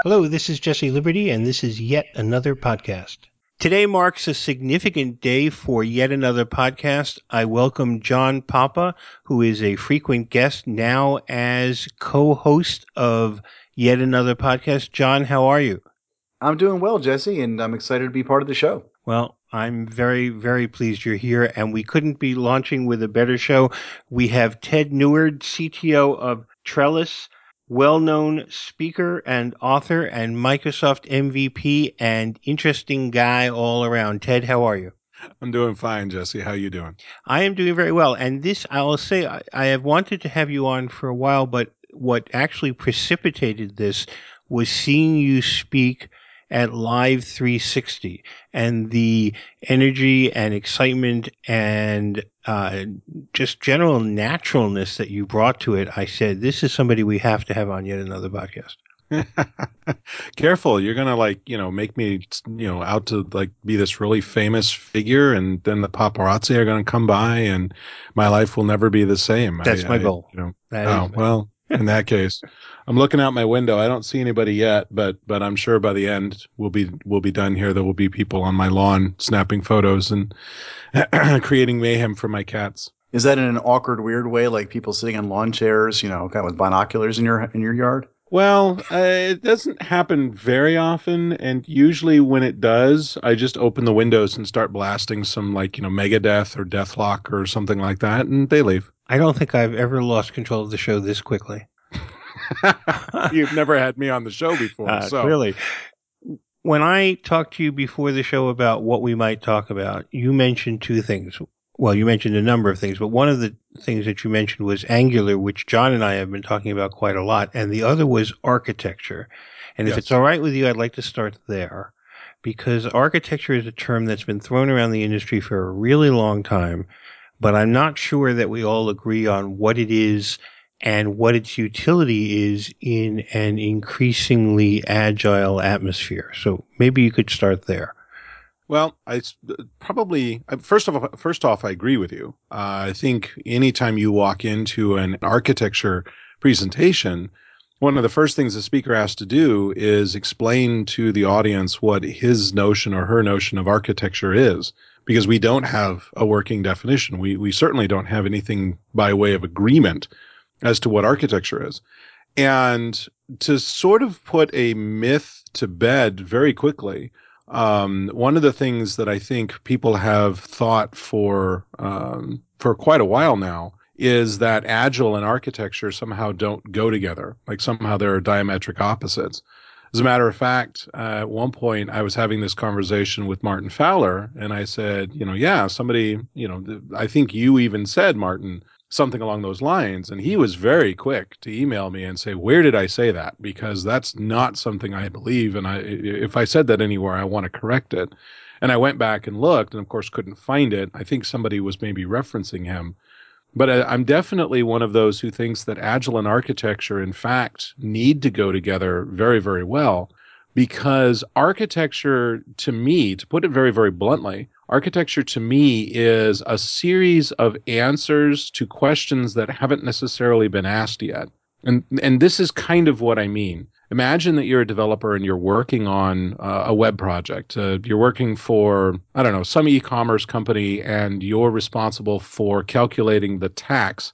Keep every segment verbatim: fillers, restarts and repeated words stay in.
Hello, this is Jesse Liberty, and this is yet another podcast. Today marks a significant day for yet another podcast. I welcome John Papa, who is a frequent guest now as co-host of yet another podcast. John, how are you? I'm doing well, Jesse, and I'm excited to be part of the show. Well, I'm very, very pleased you're here, and we couldn't be launching with a better show. We have Ted Neward, C T O of Trellis, well-known speaker and author and Microsoft M V P and interesting guy all around. Ted, how are you? I'm doing fine, Jesse. How you doing? I am doing very well. And this, I will say, I, I have wanted to have you on for a while, but what actually precipitated this was seeing you speak at Live three sixty and the energy and excitement and uh, just general naturalness that you brought to it. I said, this is somebody we have to have on yet another podcast. Careful, you're gonna like you know make me you know out to like be this really famous figure, and then the paparazzi are gonna come by, and my life will never be the same. That's I, my I goal. you know. That is Oh my well, in that case, I'm looking out my window. I don't see anybody yet, but but I'm sure by the end we'll be we'll be done here. There will be people on my lawn snapping photos and creating mayhem for my cats. Is that in an awkward, weird way, like people sitting in lawn chairs, you know, kind of with binoculars in your in your yard? Well, uh, it doesn't happen very often, and usually when it does, I just open the windows and start blasting some like, you know, Megadeth or Deathlock or something like that, and they leave. I don't think I've ever lost control of the show this quickly. You've never had me on the show before, Uh, so clearly. When I talked to you before the show about what we might talk about, you mentioned two things. Well, you mentioned a number of things, but one of the things that you mentioned was Angular, which John and I have been talking about quite a lot, and the other was architecture. And if it's yes. all right with you, I'd like to start there because architecture is a term that's been thrown around the industry for a really long time, but I'm not sure that we all agree on what it is and what its utility is in an increasingly agile atmosphere. So maybe you could start there. Well, I s- probably uh, first of all, first off, I agree with you. Uh, I think anytime you walk into an architecture presentation, one of the first things the speaker has to do is explain to the audience what his notion or her notion of architecture is, because we don't have a working definition. We we certainly don't have anything by way of agreement as to what architecture is. And to sort of put a myth to bed very quickly, um, one of the things that I think people have thought for um, for quite a while now is that agile and architecture somehow don't go together. Like somehow they're diametric opposites. As a matter of fact, uh, at one point I was having this conversation with Martin Fowler, and I said, you know, yeah, somebody, you know, th- I think you even said, Martin, something along those lines. And he was very quick to email me and say, where did I say that? Because that's not something I believe. And I, if I said that anywhere, I want to correct it. And I went back and looked and of course couldn't find it. I think somebody was maybe referencing him. But I, I'm definitely one of those who thinks that agile and architecture, in fact, need to go together very, very well. Because architecture, to me, to put it very, very bluntly, architecture to me is a series of answers to questions that haven't necessarily been asked yet. And, and this is kind of what I mean. Imagine that you're a developer and you're working on uh, a web project. Uh, you're working for, I don't know, some e commerce company, and you're responsible for calculating the tax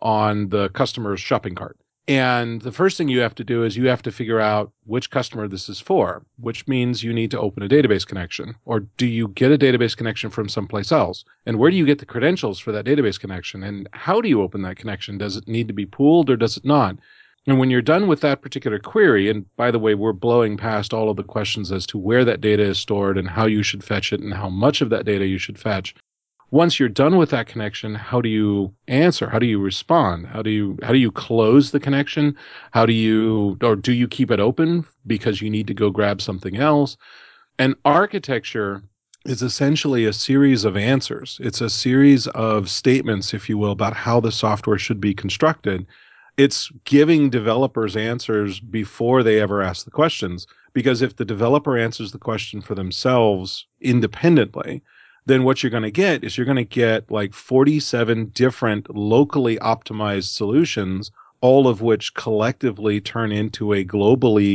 on the customer's shopping cart. And the first thing you have to do is you have to figure out which customer this is for, which means you need to open a database connection. Or do you get a database connection from someplace else? And where do you get the credentials for that database connection? And how do you open that connection? Does it need to be pooled or does it not? And when you're done with that particular query, and by the way, we're blowing past all of the questions as to where that data is stored and how you should fetch it and how much of that data you should fetch. Once you're done with that connection, how do you answer? How do you respond? How do you how do you close the connection? How do you or do you keep it open because you need to go grab something else? And architecture is essentially a series of answers. It's a series of statements, if you will, about how the software should be constructed. It's giving developers answers before they ever ask the questions. Because if the developer answers the question for themselves independently, then what you're going to get is you're going to get like forty-seven different locally optimized solutions, all of which collectively turn into a globally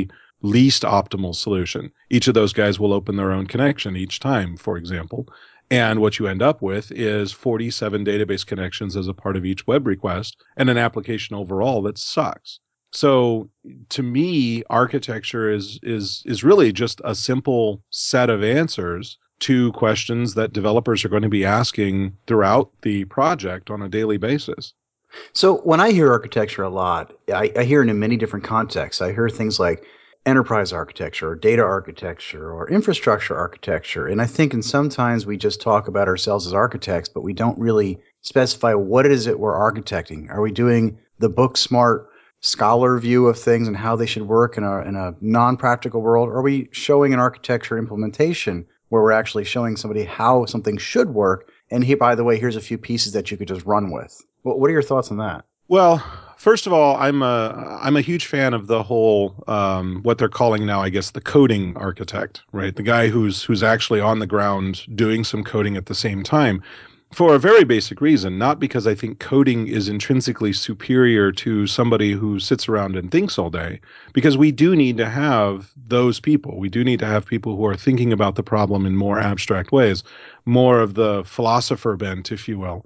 least optimal solution. Each of those guys will open their own connection each time, for example. And what you end up with is forty-seven database connections as a part of each web request and an application overall that sucks. So to me, architecture is is is really just a simple set of answers to questions that developers are going to be asking throughout the project on a daily basis. So when I hear architecture a lot, I, I hear it in many different contexts. I hear things like enterprise architecture or data architecture or infrastructure architecture. And I think and sometimes we just talk about ourselves as architects, but we don't really specify what it is that we're architecting. Are we doing the book smart scholar view of things and how they should work in a, in a non-practical world? Or are we showing an architecture implementation where we're actually showing somebody how something should work? And here, by the way, here's a few pieces that you could just run with. What are your thoughts on that? Well, first of all, I'm a I'm a huge fan of the whole um, what they're calling now, I guess, the coding architect, right? The guy who's who's actually on the ground doing some coding at the same time, for a very basic reason. Not because I think coding is intrinsically superior to somebody who sits around and thinks all day, because we do need to have those people. We do need to have people who are thinking about the problem in more abstract ways, more of the philosopher bent, if you will.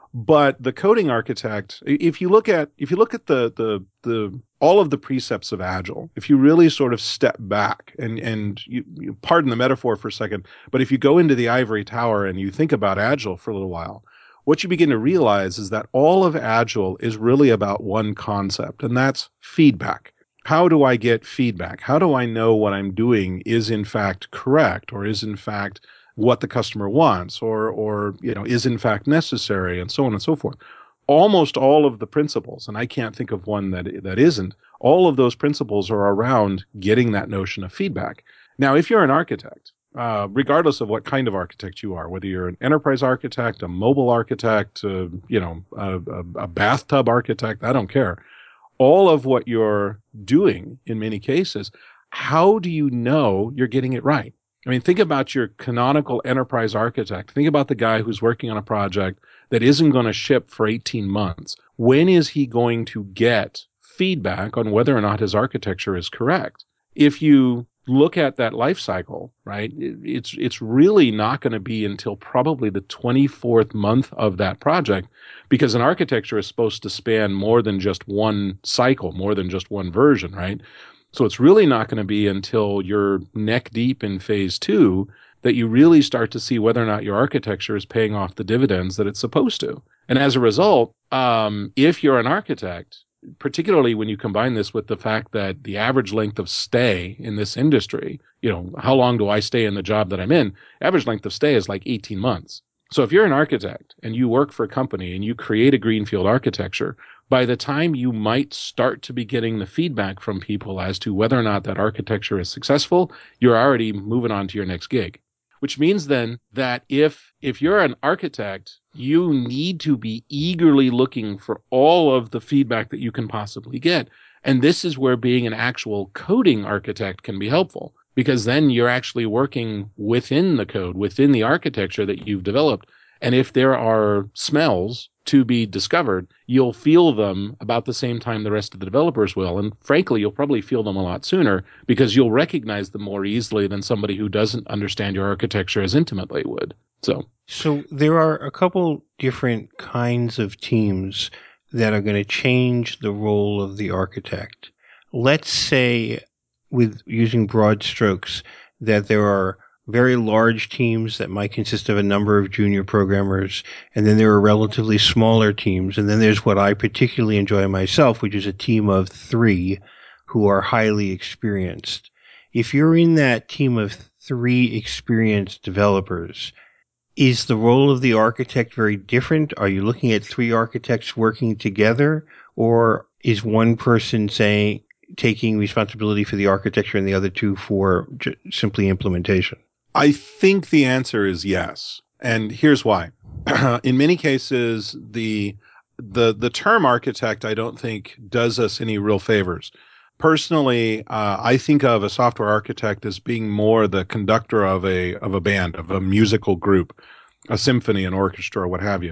But the coding architect, if you look at if you look at the the the all of the precepts of Agile, if you really sort of step back and and you, you pardon the metaphor for a second, but if you go into the ivory tower and you think about Agile for a little while, what you begin to realize is that all of Agile is really about one concept, and that's feedback. How do I get feedback? How do I know what I'm doing is in fact correct or is in fact what the customer wants or or you know is in fact necessary, and so on and so forth. Almost all of the principles, and I can't think of one that that isn't, all of those principles are around getting that notion of feedback. Now, if you're an architect, uh, regardless of what kind of architect you are, whether you're an enterprise architect, a mobile architect, uh, you know, a, a, a bathtub architect, I don't care. All of what you're doing in many cases, how do you know you're getting it right? I mean, think about your canonical enterprise architect. Think about the guy who's working on a project that isn't going to ship for eighteen months. When is he going to get feedback on whether or not his architecture is correct? If you look at that life cycle, right, it's it's really not going to be until probably the twenty-fourth month of that project, because an architecture is supposed to span more than just one cycle, more than just one version, right? So it's really not going to be until you're neck deep in phase two that you really start to see whether or not your architecture is paying off the dividends that it's supposed to. And as a result, um, if you're an architect, particularly when you combine this with the fact that the average length of stay in this industry, you know, how long do I stay in the job that I'm in? Average length of stay is like eighteen months. So if you're an architect and you work for a company and you create a greenfield architecture, by the time you might start to be getting the feedback from people as to whether or not that architecture is successful, you're already moving on to your next gig. Which means then that if if you're an architect, you need to be eagerly looking for all of the feedback that you can possibly get. And this is where being an actual coding architect can be helpful, because then you're actually working within the code, within the architecture that you've developed. And if there are smells to be discovered, you'll feel them about the same time the rest of the developers will. And frankly, you'll probably feel them a lot sooner because you'll recognize them more easily than somebody who doesn't understand your architecture as intimately would. So, so there are a couple different kinds of teams that are going to change the role of the architect. Let's say, with using broad strokes, that there are very large teams that might consist of a number of junior programmers, and then there are relatively smaller teams, and then there's what I particularly enjoy myself, which is a team of three who are highly experienced. If you're in that team of three experienced developers, is the role of the architect very different? Are you looking at three architects working together, or is one person saying, taking responsibility for the architecture and the other two for j- simply implementation? I think the answer is yes. And here's why. In many cases, the the the term architect, I don't think, does us any real favors. Personally, uh, I think of a software architect as being more the conductor of a of a band, of a musical group, a symphony, an orchestra, or what have you.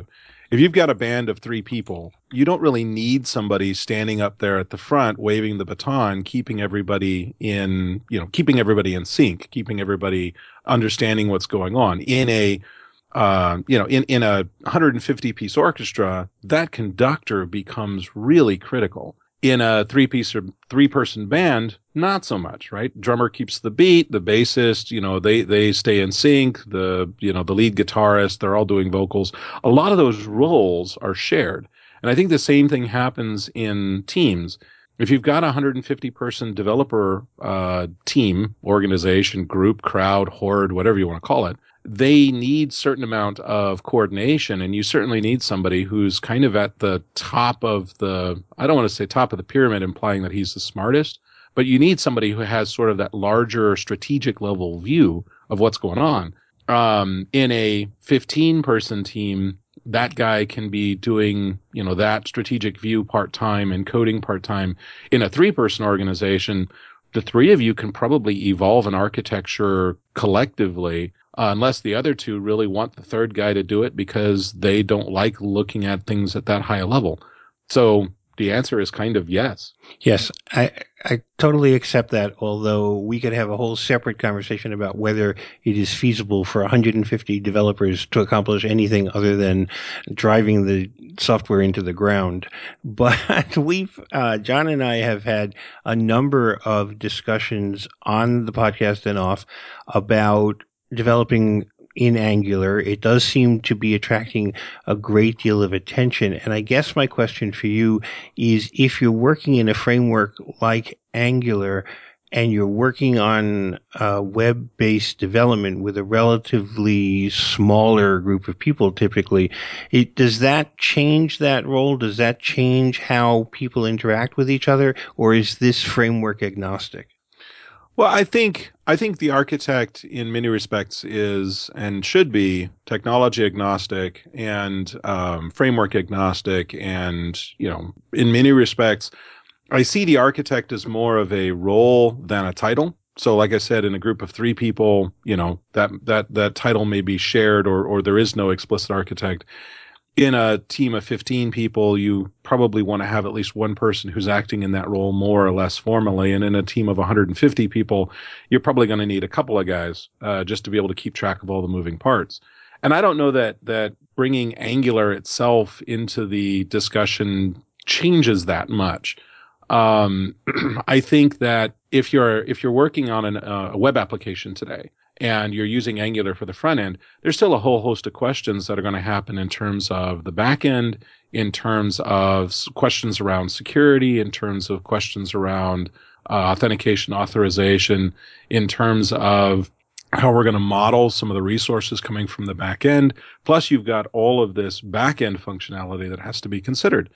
If you've got a band of three people, you don't really need somebody standing up there at the front, waving the baton, keeping everybody in, you know, keeping everybody in sync, keeping everybody understanding what's going on. In a, uh, you know, in, in a one hundred fifty piece orchestra, that conductor becomes really critical. In a three-piece or three-person band, not so much, right? Drummer keeps the beat, the bassist, you know, they they stay in sync. The you know the lead guitarist, they're all doing vocals. A lot of those roles are shared, and I think the same thing happens in teams. If you've got a one hundred fifty person developer uh, team, organization, group, crowd, horde, whatever you want to call it, they need certain amount of coordination, and you certainly need somebody who's kind of at the top of the, I don't want to say top of the pyramid, implying that he's the smartest, but you need somebody who has sort of that larger strategic level view of what's going on. Um, in a fifteen person team, that guy can be doing, you know, that strategic view part-time and coding part-time. In a three person organization, the three of you can probably evolve an architecture collectively, uh, unless the other two really want the third guy to do it because they don't like looking at things at that high a level. So the answer is kind of yes. Yes, I I totally accept that, although we could have a whole separate conversation about whether it is feasible for one hundred fifty developers to accomplish anything other than driving the software into the ground. But we've, uh, John and I have had a number of discussions on the podcast and off about developing in Angular. It does seem to be attracting a great deal of attention. And I guess my question for you is, if you're working in a framework like Angular and you're working on uh, web-based development with a relatively smaller group of people typically, it, does that change that role? Does that change how people interact with each other? Or is this framework agnostic? Well, I think I think the architect, in many respects, is and should be technology agnostic and um, framework agnostic, and you know, in many respects, I see the architect as more of a role than a title. So, like I said, in a group of three people, you know, that that that title may be shared, or or there is no explicit architect. In a team of fifteen people, you probably want to have at least one person who's acting in that role more or less formally. And in a team of one hundred fifty people, you're probably going to need a couple of guys uh, just to be able to keep track of all the moving parts. And I don't know that that bringing Angular itself into the discussion changes that much. Um, I think that if you're if you're working on an, uh, a web application today, and you're using Angular for the front end, there's still a whole host of questions that are going to happen in terms of the back end, in terms of questions around security, in terms of questions around uh, authentication, authorization, in terms of how we're going to model some of the resources coming from the back end. Plus, you've got all of this back end functionality that has to be considered.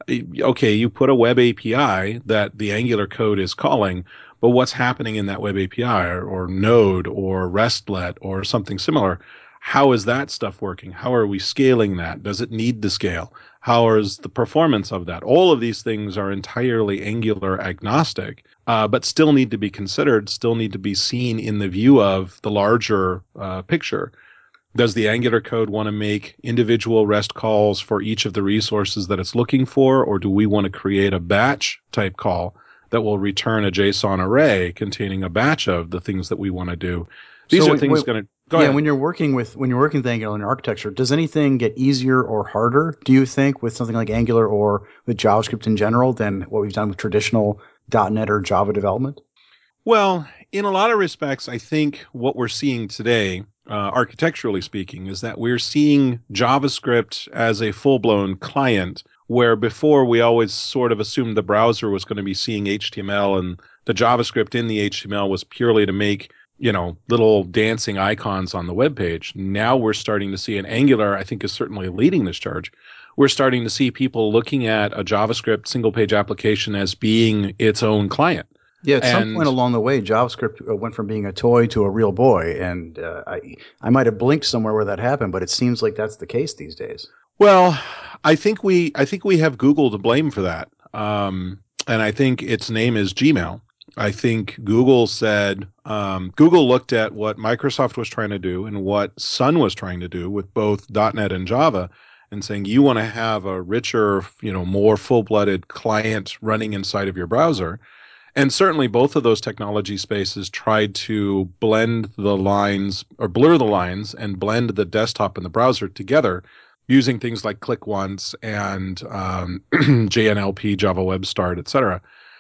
Okay, you put a web A P I that the Angular code is calling, but what's happening in that web A P I, or, or Node or RESTlet or something similar? How is that stuff working? How are we scaling that? Does it need to scale? How is the performance of that? All of these things are entirely Angular agnostic, uh, but still need to be considered, still need to be seen in the view of the larger uh, picture. Does the Angular code want to make individual REST calls for each of the resources that it's looking for, or do we want to create a batch type call that will return a JSON array containing a batch of the things that we want to do? These So are things wait, going to go yeah, ahead. when you're working with when you're working with Angular in your architecture, does anything get easier or harder, do you think, with something like Angular or with JavaScript in general than what we've done with traditional dot net or Java development? Well, in a lot of respects, I think what we're seeing today, uh, architecturally speaking, is that we're seeing JavaScript as a full-blown client, where before we always sort of assumed the browser was going to be seeing H T M L, and the JavaScript in the H T M L was purely to make, you know, little dancing icons on the web page. Now we're starting to see, and Angular, I think, is certainly leading this charge. We're starting to see people looking at a JavaScript single-page application as being its own client. Yeah, at some point And along the way, JavaScript uh, went from being a toy to a real boy, and uh, I I might have blinked somewhere where that happened, but it seems like that's the case these days. Well, I think we I think we have Google to blame for that. Um, and I think its name is Gmail. I think Google said um, Google looked at what Microsoft was trying to do and what Sun was trying to do with both dot net and Java, and saying you want to have a richer, you know, more full-blooded client running inside of your browser. And certainly both of those technology spaces tried to blend the lines or blur the lines and blend the desktop and the browser together using things like Click Once and um, J N L P, Java Web Start, et cetera.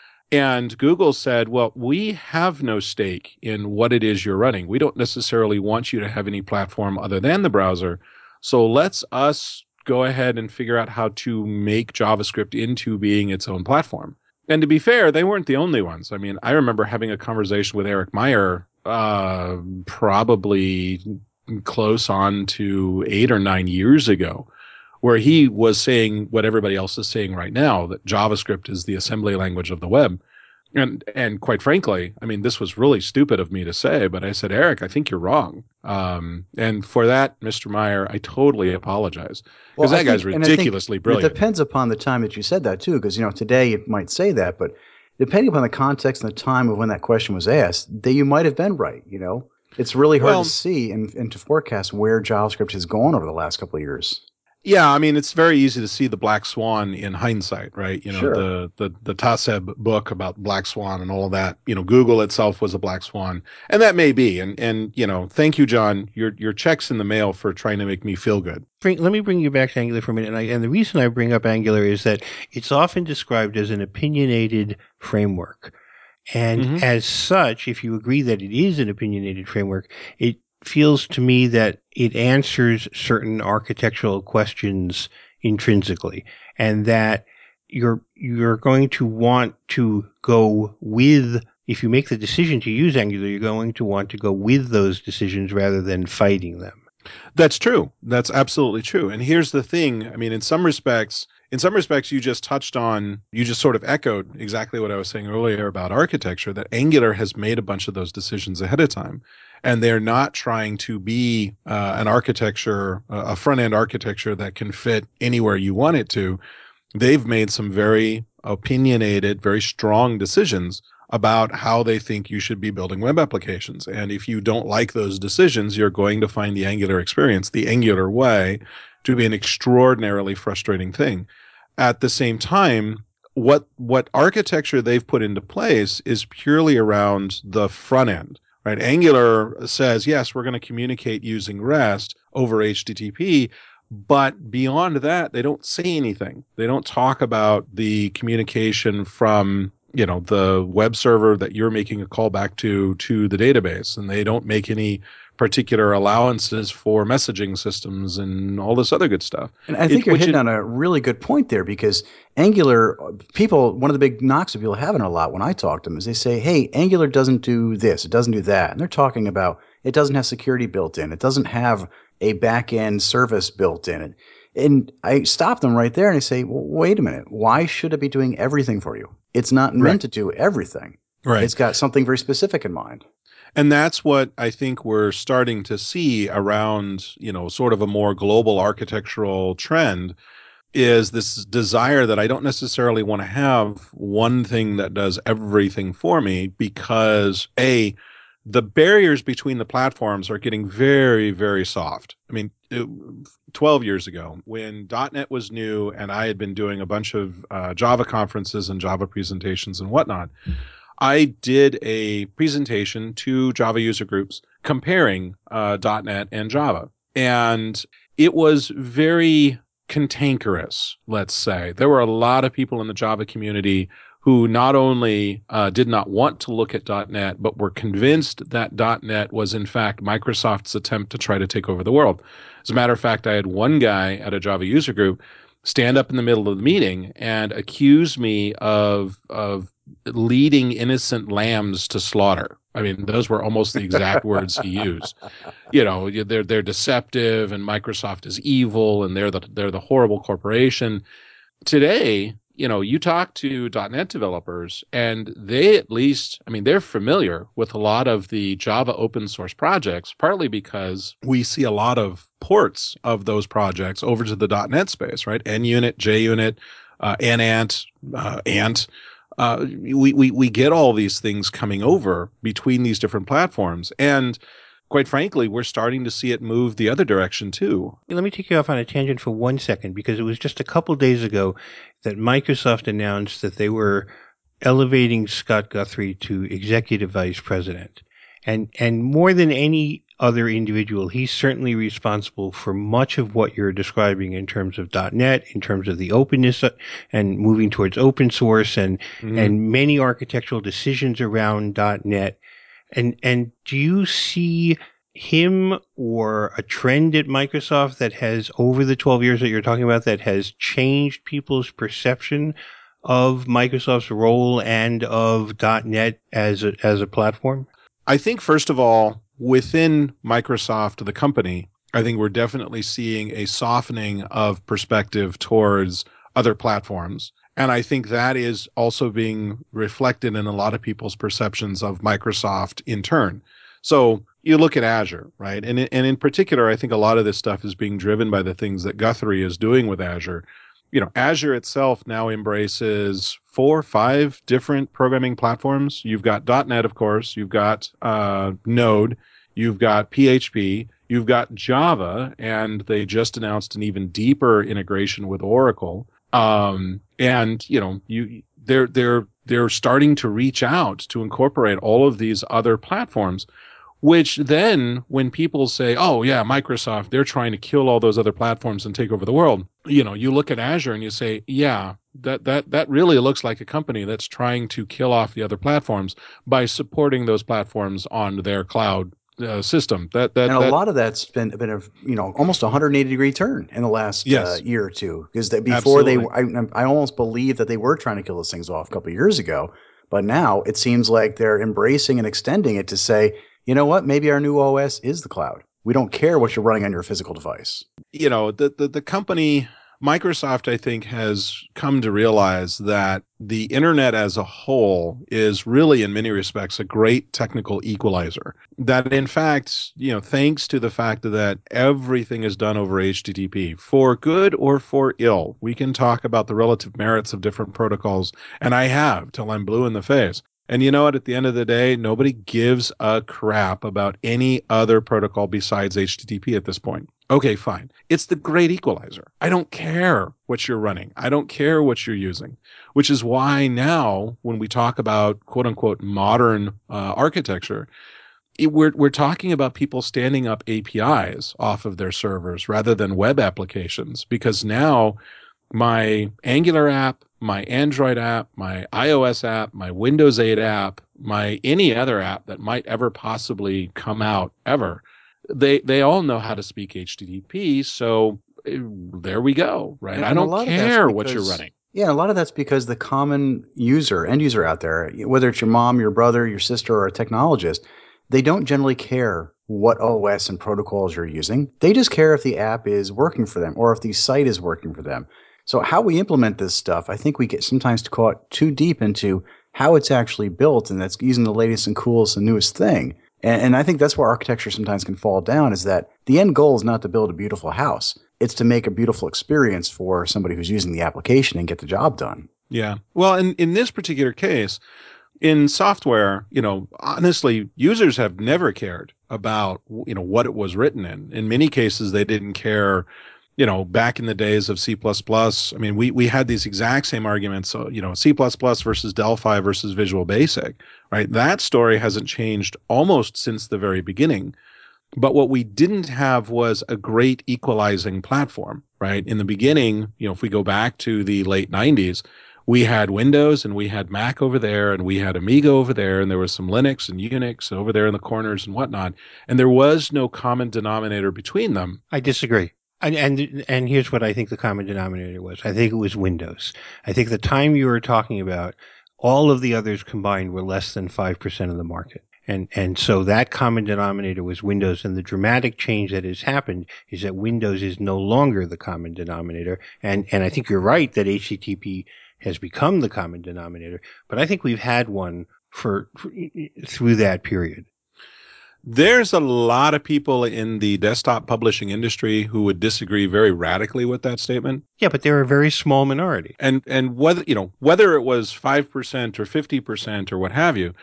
And Google said, well, we have no stake in what it is you're running. We don't necessarily want you to have any platform other than the browser. So let's us go ahead and figure out how to make JavaScript into being its own platform. And to be fair, they weren't the only ones. I mean, I remember having a conversation with Eric Meyer, uh, probably close on to eight or nine years ago, where he was saying what everybody else is saying right now, that JavaScript is the assembly language of the web. And and quite frankly, I mean, this was really stupid of me to say, but I said, Eric, I think you're wrong. Um, and for that, Mister Meyer, I totally apologize, because Well, I that guy's think, and I think ridiculously it brilliant. depends upon the time that you said that too, because you know today you might say that, but depending upon the context and the time of when that question was asked, that you might have been right. You know, it's really hard to Well, see and, and to forecast where JavaScript has gone over the last couple of years. yeah, I mean, it's very easy to see the Black Swan in hindsight, right? You know, Sure. the the the Taseb book about Black Swan and all of that. You know, Google itself was a Black Swan, and that may be. And and you know, thank you, John. Your your check's in the mail for trying to make me feel good. Bring, let me bring you back to Angular for a minute. And, I, and the reason I bring up Angular is that it's often described as an opinionated framework. And Mm-hmm. as such, if you agree that it is an opinionated framework, it feels to me that it answers certain architectural questions intrinsically, and that you're you're going to want to go with, if you make the decision to use Angular, you're going to want to go with those decisions rather than fighting them. That's true. That's absolutely true. And here's the thing. I mean, in some respects, in some respects, you just touched on, you just sort of echoed exactly what I was saying earlier about architecture, that Angular has made a bunch of those decisions ahead of time. And they're not trying to be uh, an architecture, uh, a front end architecture that can fit anywhere you want it to. They've made some very opinionated, very strong decisions about how they think you should be building web applications. And if you don't like those decisions, you're going to find the Angular experience, the Angular way, to be an extraordinarily frustrating thing. At the same time, what what architecture they've put into place is purely around the front end, right? Angular says, yes, we're going to communicate using REST over H T T P, but beyond that, they don't say anything. They don't talk about the communication from, you know, the web server that you're making a callback to to the database, and they don't make any particular allowances for messaging systems and all this other good stuff. And I think It, you're which hitting it, on a really good point there because Angular, people, one of the big knocks that people have in a lot when I talk to them is they say, hey, Angular doesn't do this, it doesn't do that. And they're talking about it doesn't have security built in, it doesn't have a back end service built in it. And I stop them right there and I say, well, wait a minute, why should it be doing everything for you? It's not right, meant to do everything. right. It's got something very specific in mind. And that's what I think we're starting to see around, you know, sort of a more global architectural trend, is this desire that I don't necessarily want to have one thing that does everything for me, because A, the barriers between the platforms are getting very, very soft. I mean, it, twelve years ago, when .dot net was new and I had been doing a bunch of uh, Java conferences and Java presentations and whatnot, I did a presentation to Java user groups comparing uh, .dot net and Java. And it was very cantankerous, let's say. There were a lot of people in the Java community who not only uh, did not want to look at .dot net, but were convinced that .dot net was, in fact, Microsoft's attempt to try to take over the world. As a matter of fact, I had one guy at a Java user group stand up in the middle of the meeting and accuse me of of leading innocent lambs to slaughter. I mean, those were almost the exact words he used. You know, they're they're deceptive, and Microsoft is evil, and they're the they're the horrible corporation. Today, you know, you talk to .dot net developers, and they at least, I mean, they're familiar with a lot of the Java open source projects, partly because we see a lot of ports of those projects over to the .dot net space, right? NUnit, JUnit, uh, NANT, uh, Ant. Uh, we, we we get all these things coming over between these different platforms, and quite frankly, we're starting to see it move the other direction too. Let me take you off on a tangent for one second, because it was just a couple days ago that Microsoft announced that they were elevating Scott Guthrie to executive vice president. And and more than any other individual, he's certainly responsible for much of what you're describing in terms of .NET, in terms of the openness and moving towards open source, and mm-hmm. and many architectural decisions around .NET. And and do you see him or a trend at Microsoft that has, over the twelve years that you're talking about, that has changed people's perception of Microsoft's role and of .NET as a, as a platform? I think, first of all, within Microsoft, the company, I think we're definitely seeing a softening of perspective towards other platforms. And I think that is also being reflected in a lot of people's perceptions of Microsoft in turn. So you look at Azure, right? And, and in particular, I think a lot of this stuff is being driven by the things that Guthrie is doing with Azure. You know, Azure itself now embraces four, five different programming platforms. You've got .NET, of course. You've got uh, Node. You've got P H P. You've got Java. And they just announced an even deeper integration with Oracle. Um, and, you know, you they're they're they're starting to reach out to incorporate all of these other platforms. Which then, when people say, oh, yeah, Microsoft, they're trying to kill all those other platforms and take over the world, you know, you look at Azure and you say, yeah, that that that really looks like a company that's trying to kill off the other platforms by supporting those platforms on their cloud uh, system. That that and a that, lot of that's been been a you know almost a one hundred eighty degree turn in the last yes, uh, year or two, because before absolutely. they, I, I almost believe that they were trying to kill those things off a couple of years ago, but now it seems like they're embracing and extending it to say, you know what, maybe our new O S is the cloud. We don't care what you're running on your physical device. You know, the the, the company. Microsoft, I think, has come to realize that the internet as a whole is really, in many respects, a great technical equalizer. That, in fact, you know, thanks to the fact that everything is done over H T T P, for good or for ill, we can talk about the relative merits of different protocols, and I have till I'm blue in the face. And you know what? At the end of the day, nobody gives a crap about any other protocol besides H T T P at this point. Okay, fine. It's the great equalizer. I don't care what you're running. I don't care what you're using, which is why now when we talk about quote unquote modern uh, architecture, it, we're, we're talking about people standing up A P Is off of their servers rather than web applications, because now my Angular app, my Android app, my iOS app, my Windows eight app, my any other app that might ever possibly come out ever, they they all know how to speak H T T P. So uh, there we go, right? And, I and don't care because, what you're running. Yeah, a lot of that's because the common user, end user out there, whether it's your mom, your brother, your sister, or a technologist, they don't generally care what O S and protocols you're using. They just care if the app is working for them or if the site is working for them. So how we implement this stuff, I think we get sometimes caught too deep into how it's actually built, and that's using the latest and coolest and newest thing. And, and I think that's where architecture sometimes can fall down, is that the end goal is not to build a beautiful house. It's to make a beautiful experience for somebody who's using the application and get the job done. Yeah. Well, in, in this particular case, in software, you know, honestly, users have never cared about, you know, what it was written in. In many cases, they didn't care. You know, back in the days of C plus plus, I mean, we, we had these exact same arguments, so, you know, C plus plus versus Delphi versus Visual Basic, right? That story hasn't changed almost since the very beginning. But what we didn't have was a great equalizing platform, right? In the beginning, you know, if we go back to the late nineties, we had Windows and we had Mac over there and we had Amiga over there, and there was some Linux and Unix over there in the corners and whatnot. And there was no common denominator between them. I disagree. And, and and here's what I think the common denominator was. I think it was Windows. I think the time you were talking about, all of the others combined were less than five percent of the market. And and so that common denominator was Windows. And the dramatic change that has happened is that Windows is no longer the common denominator. And and I think you're right that H T T P has become the common denominator. But I think we've had one for, for through that period. There's a lot of people in the desktop publishing industry who would disagree very radically with that statement. Yeah, but they're a very small minority. And and whether, you know, whether it was five percent or fifty percent or what have you,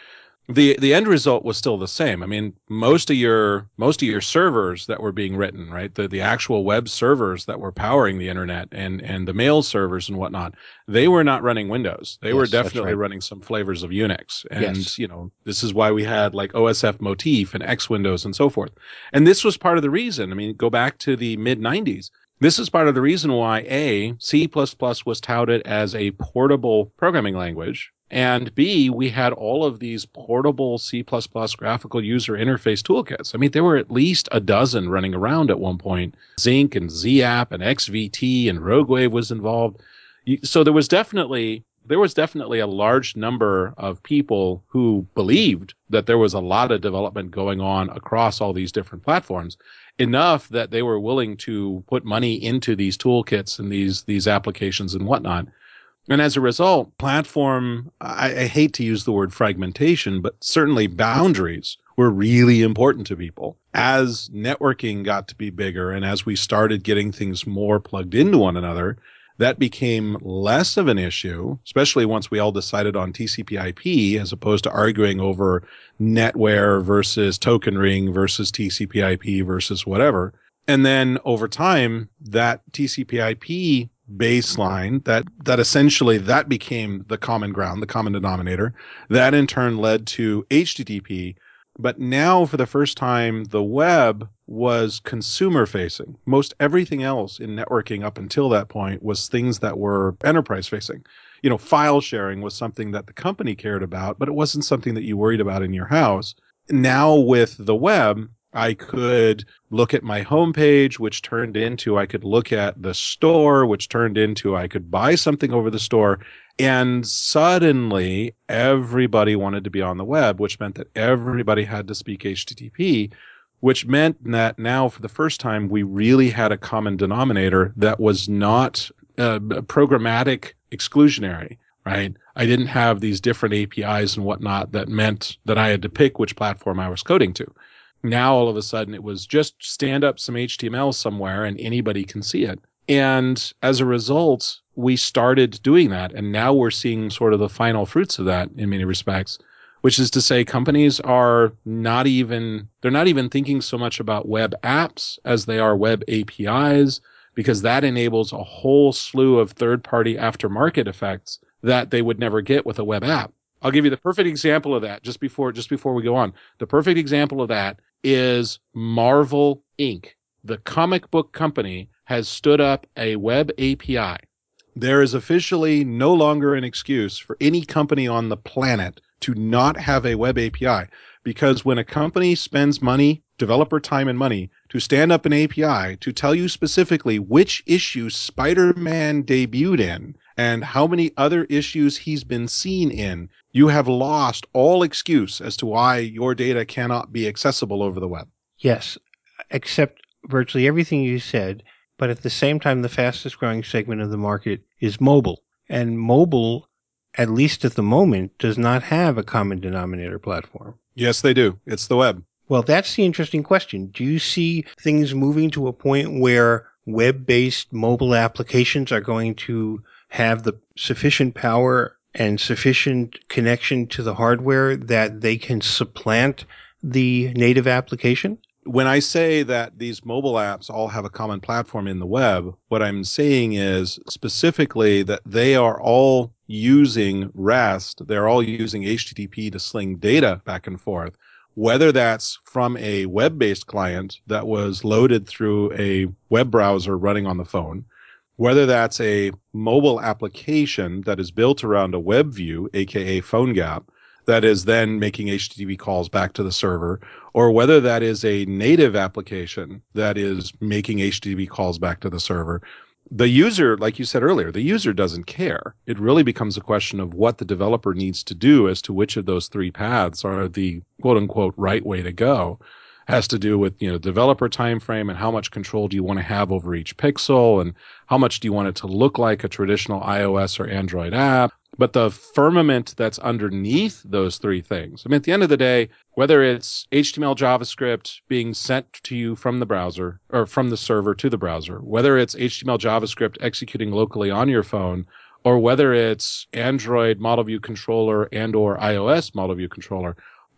the the end result was still the same. I mean, most of your most of your servers that were being written, right, the the actual web servers that were powering the internet and and the mail servers and whatnot, they were not running Windows. They were Yes, that's definitely right. running some flavors of Unix. And Yes. you know, this is why we had like O S F Motif and X Windows and so forth. And this was part of the reason. I mean, go back to the mid nineties. This is part of the reason why A, C plus plus was touted as a portable programming language, and B, we had all of these portable C plus plus graphical user interface toolkits. I mean, there were at least a dozen running around at one point. Zinc and ZApp and X V T and RogueWave was involved. So there was definitely there was definitely a large number of people who believed that there was a lot of development going on across all these different platforms, enough that they were willing to put money into these toolkits and these these applications and whatnot. And as a result, platform, I, I hate to use the word fragmentation, but certainly boundaries were really important to people. As networking got to be bigger and as we started getting things more plugged into one another, that became less of an issue, especially once we all decided on T C P I P as opposed to arguing over NetWare versus Token Ring versus T C P I P versus whatever. And then over time, that T C P I P baseline, that that essentially that became the common ground, the common denominator. That in turn led to H T T P. But now, for the first time, the web was consumer facing. Most everything else in networking up until that point was things that were enterprise facing. You know, file sharing was something that the company cared about, but it wasn't something that you worried about in your house. Now with the web, I could look at my homepage, which turned into I could look at the store, which turned into I could buy something over the store. And suddenly everybody wanted to be on the web, which meant that everybody had to speak H T T P, which meant that now for the first time, we really had a common denominator that was not uh, programmatic exclusionary, right? I didn't have these different A P Is and whatnot that meant that I had to pick which platform I was coding to. Now, all of a sudden, it was just stand up some H T M L somewhere and anybody can see it. And as a result, we started doing that. And now we're seeing sort of the final fruits of that in many respects, which is to say companies are not even, they're not even thinking so much about web apps as they are web A P Is, because that enables a whole slew of third-party aftermarket effects that they would never get with a web app. I'll give you the perfect example of that just before just before we go on. The perfect example of that is Marvel Incorporated. The comic book company has stood up a web A P I. There is officially no longer an excuse for any company on the planet to not have a web A P I, because when a company spends money, developer time and money, to stand up an A P I to tell you specifically which issue Spider-Man debuted in and how many other issues he's been seen in, you have lost all excuse as to why your data cannot be accessible over the web. Yes, except virtually everything you said, but at the same time, the fastest growing segment of the market is mobile. And mobile, at least at the moment, does not have a common denominator platform. Yes, they do. It's the web. Well, that's the interesting question. Do you see things moving to a point where web-based mobile applications are going to have the sufficient power and sufficient connection to the hardware that they can supplant the native application? When I say that these mobile apps all have a common platform in the web, what I'm saying is specifically that they are all using REST. They're all using H T T P to sling data back and forth, whether that's from a web-based client that was loaded through a web browser running on the phone, whether that's a mobile application that is built around a web view, aka PhoneGap, that is then making H T T P calls back to the server, or whether that is a native application that is making H T T P calls back to the server. The user, like you said earlier, the user doesn't care. It really becomes a question of what the developer needs to do as to which of those three paths are the quote unquote right way to go. Has to do with, you know, developer time frame and how much control do you want to have over each pixel and how much do you want it to look like a traditional iOS or Android app. But the firmament that's underneath those three things, I mean, at the end of the day, whether it's H T M L, JavaScript being sent to you from the browser or from the server to the browser, whether it's H T M L, JavaScript executing locally on your phone, or whether it's Android model view controller and or iOS model view controller,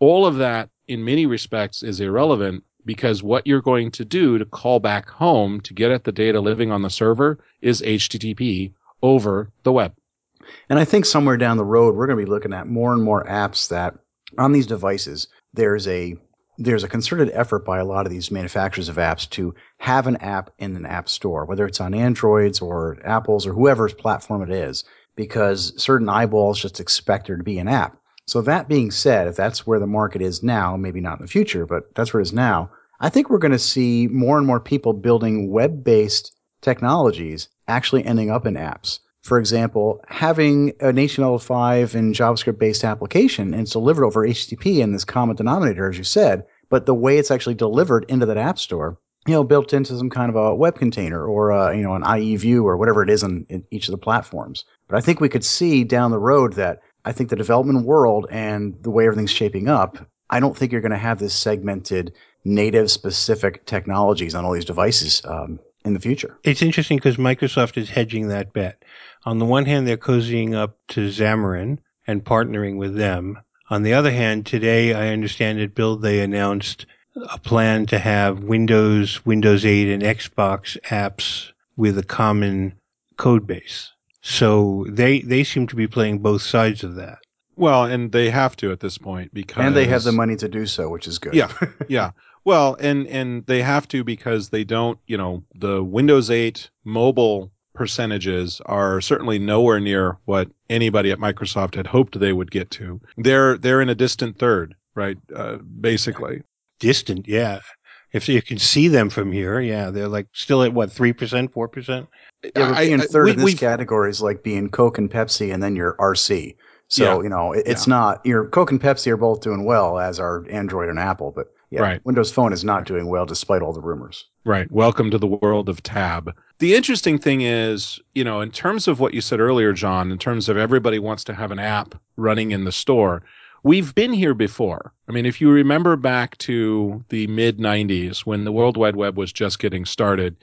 all of that in many respects is irrelevant, because what you're going to do to call back home to get at the data living on the server is H T T P over the web. And I think somewhere down the road, we're going to be looking at more and more apps that on these devices, there's a there's a concerted effort by a lot of these manufacturers of apps to have an app in an app store, whether it's on Androids or Apple's or whoever's platform it is, because certain eyeballs just expect there to be an app. So that being said, if that's where the market is now, maybe not in the future, but that's where it is now, I think we're going to see more and more people building web-based technologies actually ending up in apps. For example, having an H T M L five and JavaScript-based application, and it's delivered over H T T P in this common denominator, as you said, but the way it's actually delivered into that app store, you know, built into some kind of a web container or, a, you know, an I E view or whatever it is on in each of the platforms. But I think we could see down the road that I think the development world and the way everything's shaping up, I don't think you're going to have this segmented native-specific technologies on all these devices um, in the future. It's interesting because Microsoft is hedging that bet. On the one hand, they're cozying up to Xamarin and partnering with them. On the other hand, today, I understand at Build, they announced a plan to have Windows, Windows eight, and Xbox apps with a common code base. So they, they seem to be playing both sides of that. Well, and they have to at this point because... And they have the money to do so, which is good. Yeah, yeah. Well, and, and they have to because they don't, you know, the Windows eight mobile percentages are certainly nowhere near what anybody at Microsoft had hoped they would get to. They're they're in a distant third, right? Uh, basically. Distant, yeah. If you can see them from here, yeah, they're like still at what, three percent, four percent? Yeah, but being I, third I, we, in this category is like being Coke and Pepsi and then you're R C. So, yeah, you know, it, it's yeah. not, your Coke and Pepsi are both doing well, as are Android and Apple, but yeah, right. Windows Phone is not doing well despite all the rumors. Right. Welcome to the world of Tab. The interesting thing is, you know, in terms of what you said earlier, John, in terms of everybody wants to have an app running in the store, we've been here before. I mean, if you remember back to the mid nineties when the World Wide Web was just getting started,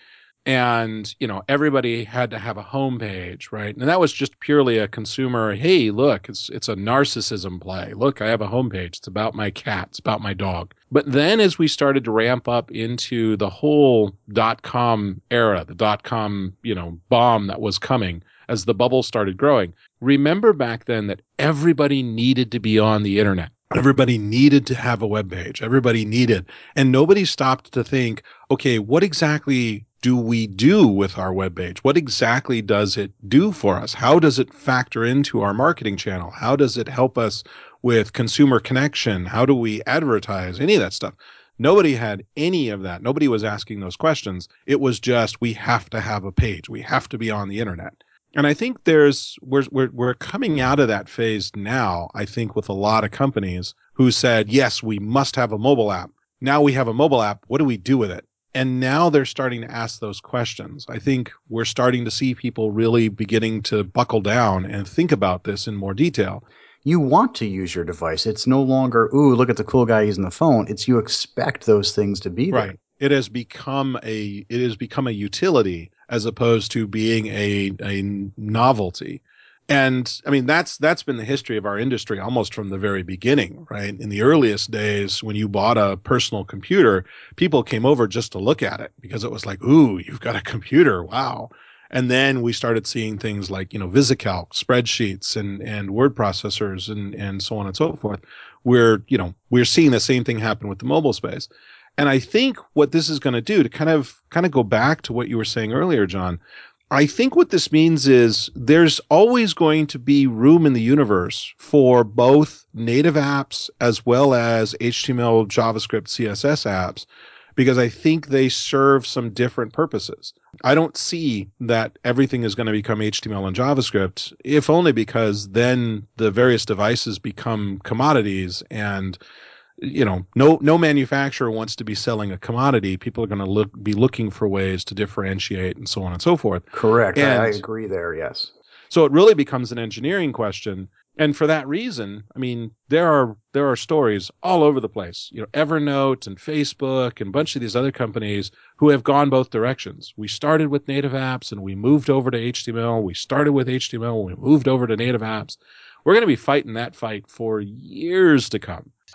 and, you know, everybody had to have a homepage, right? And that was just purely a consumer, hey, look, it's it's a narcissism play. Look, I have a homepage. It's about my cat. It's about my dog. But then as we started to ramp up into the whole dot-com era, the dot-com, you know, bomb that was coming as the bubble started growing, remember back then that everybody needed to be on the internet. Everybody needed to have a web page. Everybody needed. And nobody stopped to think, okay, what exactly do we do with our web page? What exactly does it do for us? How does it factor into our marketing channel? How does it help us with consumer connection? How do we advertise? Any of that stuff. Nobody had any of that. Nobody was asking those questions. It was just, we have to have a page. We have to be on the internet. And I think there's we're we're we're coming out of that phase now, I think, with a lot of companies who said, yes, we must have a mobile app. Now we have a mobile app. What do we do with it? And now they're starting to ask those questions. I think we're starting to see people really beginning to buckle down and think about this in more detail. You want to use your device. It's no longer, ooh, look at the cool guy using the phone. It's you expect those things to be there. Right. It has become a it has become a utility as opposed to being a a novelty. And I mean, that's that's been the history of our industry almost from the very beginning, right? In the earliest days, when you bought a personal computer, people came over just to look at it because it was like, ooh, you've got a computer. Wow. And then we started seeing things like, you know, VisiCalc, spreadsheets and, and word processors and, and so on and so forth. We're, you know, we're seeing the same thing happen with the mobile space. And I think what this is going to do to kind of kind of go back to what you were saying earlier, John, I think what this means is there's always going to be room in the universe for both native apps as well as H T M L, JavaScript, C S S apps, because I think they serve some different purposes. I don't see that everything is going to become H T M L and JavaScript, if only because then the various devices become commodities and you know, no no manufacturer wants to be selling a commodity. People are going to look be looking for ways to differentiate and so on and so forth. Correct. And I, I agree there, yes. So it really becomes an engineering question. And for that reason, I mean, there are there are stories all over the place. You know, Evernote and Facebook and a bunch of these other companies who have gone both directions. We started with native apps and we moved over to H T M L. We started with H T M L and we moved over to native apps. We're going to be fighting that fight for years to come.